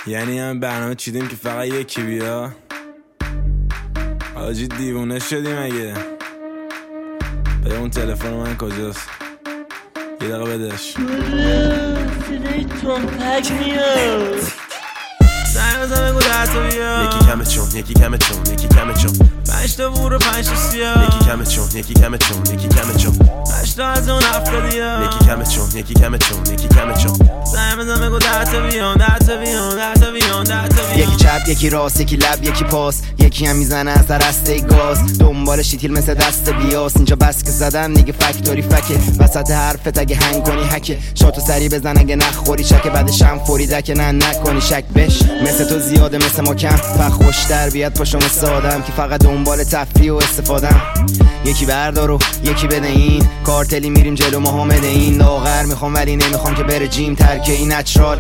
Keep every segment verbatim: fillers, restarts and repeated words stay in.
یعنی هم برنامه چیدیم که فقط یکی بیا. آجی دیوونه شدیم اگه. بده اون تلفن من کجاست؟ یه دقیقه بدش. صدای تنپک میاد. زنگ بزن بگو ده تا بیا. یکی کمه چون یکی کمه چون یکی کمه چون پنج تا بور و پنج تا سیاه. یکی کمه چون یکی کمه چون یکی کمه چون هشت تا از اون هفتادیا. یکی کمه چون یکی کمه چون یکی کمه چون زنگ بزن بگو ده تا بیان ده تا بیان ده تا بیان ده تا بیان. یکی چپ یکی راست یکی لب یکی پاس، یکی هم میزنه از رسته گاز، دنبال شیتیل مثل دست بیاس. اینجا بس که زدم دیگه فکتوری فکه، وسط حرفت اگه هنگ کنی حکه، شاتو سری بزن اگه نخوری چکه، بعدش هم فوری دکه نه نکنی شک بش. مثل تو زیاده مثل ما کم، فخ خوشتر بیاد پاشو مثل آدم که فقط دنبال تفریح و استفادم. یکی بردار و یکی بده این، کارتلی میریم جلو ما همه این، لاغر میخوام ولی نمیخوام که بره جیم، ترکه این نچرال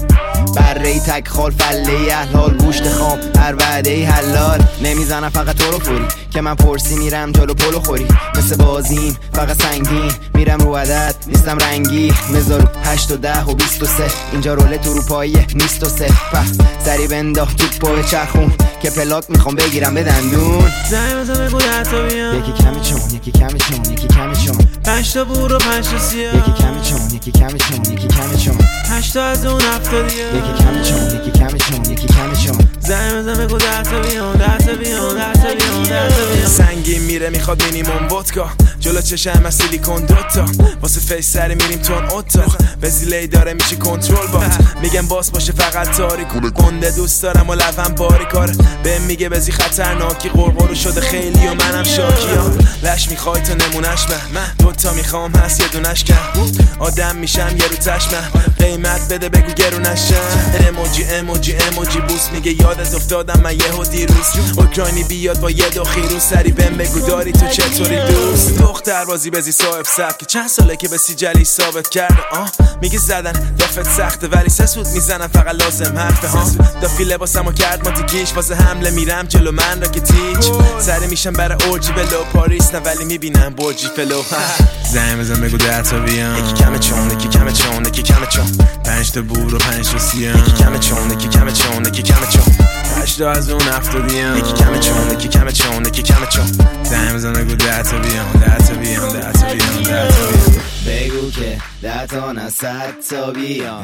بره ای تک خال فله ای احلال، گوشت خام هر وعده ای حلال. نمیزنم فقط تو رو فوری که من پرسی میرم جلو پلو خوری، مثل بازیم فقط سنگین میرم رو عدد نیستم رنگی، مزارو هشت و ده و بیست و سه، اینجا رولت اروپاییه نیست و سه. پس سری بنداخت تو پای چرخون که پلاک میخوام بگیرم به دندون. زنگ بزن بگو ده تا بیان. یکی کمی چون یکی کمی چون یکی کمی چون پنج تا بور و پنج تا سیاه. یکی کمی چون یکی کمی چون یکی کمی چون هشت تا از اون هفتادیا. یکی کمی چون یکی کمی چون یکی کمی چون زنگ بزن بگو ده تا بیان ده تا بیان ده تا بیان ده تا بیان. سنگین میره میخواد مینیمم ودکا، جلو چشم از سیلیکون دوتا، واسه فیس سری میریم تون اتاق، بزیلی داره میشه کنترل بات، میگم باس باشه فقط تاریک گنده دوست دارم و لبم باری کار، بهم میگه بزی خطرناکی قرقرو شده خیلی و منم شاکیا، لش میخوای تو نمونش من دوتا میخوام هست یه دونش کم، آدم میشم یه رو تشمم، قیمت بده بگو گرونشم، اموجی اموجی اموجی بوس میگه یادت افتادم من یهو دیروز، اوکراینی بیاد با یه دو خیرو سری بهم بگو داری تو چطوری دوست، دختر بازی بزی صاحب سب که چند ساله که به سیجلی ثابت کرده، آه میگه زدن دافت سخته ولی سه سود میزنم فقط لازم حرفه ها، دافی لباسمو کرد ما دیگیش واسه حمله میرم جلو من را که تیچ، سری میشم برای اورجی بلو پاریس نه ولی میبینم برجی فلو. زنگ بزن بگو ده تا بیان. یکی کمه چون یکی کمه چون یکی کمه چون پنج تا بور و پنج تا سیاه. یکی کمه چون یکی کمه چون یکی کمه چون هشت تا از اون هفتادیا. یکی کمه چون یکی کمه چون یکی کمه چون زنگ بزن بگو ده تا بیان ده تا بیان ده تا بیان ده تا بیان. بگو که ده تا نه صد تا بیان،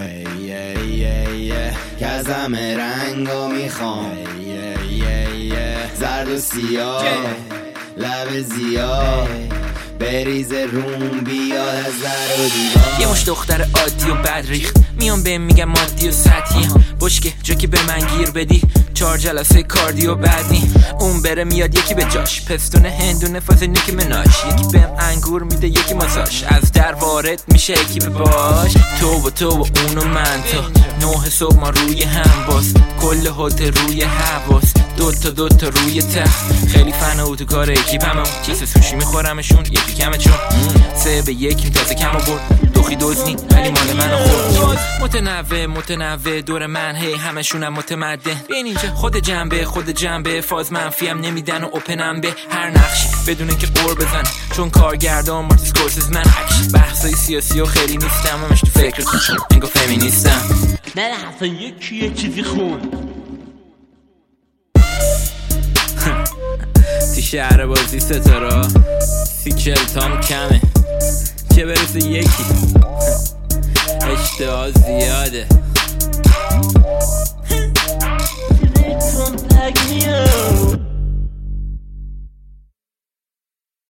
که از همه رنگا میخوام، زرد و سیاه لب زیاد بریز روم بیاد از در و دیوار. یه مش دختر عادی و بدریخت میام بهم میگم مادی و سطحی، بشکه جا که به من گیر بدی چهار جلسه کاردیو بعدی، اون بره میاد یکی به جاش، پستونه هندونه فاز نیک مناش، یکی بهم انگور میده یکی ماساژ، از در وارد میشه یکی به باش، تو و تو و اون و من تا نه صبح ما روی هم باز، کل هتل روی حواس، دوتا دوتا روی تخت، خیلی فن اتوکار اکیپم، چیز سوشی میخورمشون یکی کمه چون سه به یکیم تازه کم برد، دوخی دوزنی ولی مال منو خورد، متنوع متنوع دور من هی همشونم متمدن، بین اینجا خود جنبه خود جنبه، فاز منفیم نمیدن و اوپنم به هر نقشی بدون اینکه قور بزن، چون کارگردان مارتین اسکورسیز من اکشن، بحثای سیاسی و خیلی نیستم، همش تو فکر خودم انگار فمینیستم. نه اصلا یکی یه چیزی خون تی شهر بازی ستاره سیکل تام کمه چه برسه یکی اشتها زیاده.